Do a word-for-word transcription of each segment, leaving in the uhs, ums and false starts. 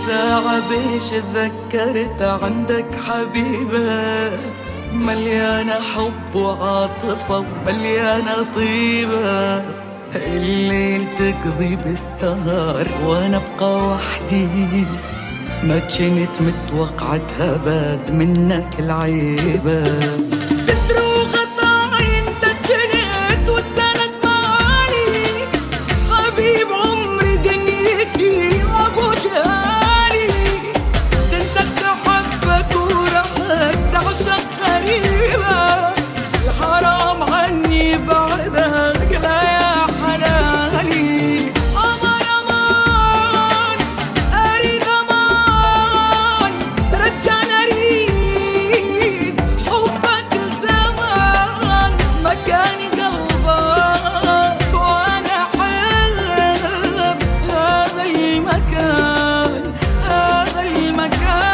ساعة بيش تذكرت عندك حبيبة مليانة حب وعاطفة ومليانة طيبة. الليل تقضي بالسهر وانا ابقى وحدي، ما كنت متوقعتها باد منك العيبة. ستر وغطاي انت كنت والسند مالي، حبيب عمري دنيتي وابو جهالي. تنسى حبك ورحت تعشق غريبة، الحرام عني بعدك لا يا حلالي. أمان أمان أريد أمان، رجعنا أريد حبك زمان، مكاني قلبك وأنا أحب هذا المكان، هذا المكان.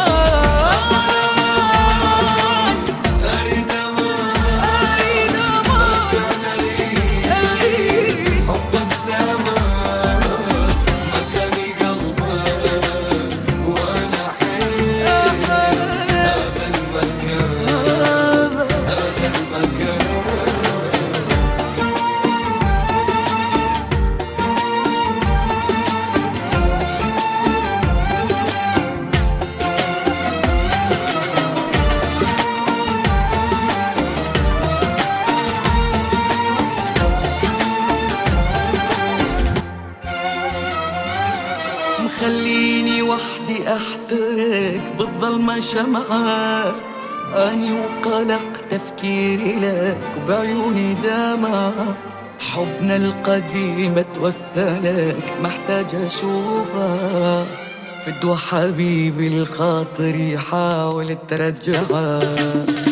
خليني وحدي احترق بالظلمة شمعة، اني وقلق تفكيري لك وبعيوني دمعة. حبنا القديم اتوسى لك محتاج اشوفها، فدوى حبيبي الخاطر يحاول ترجعه.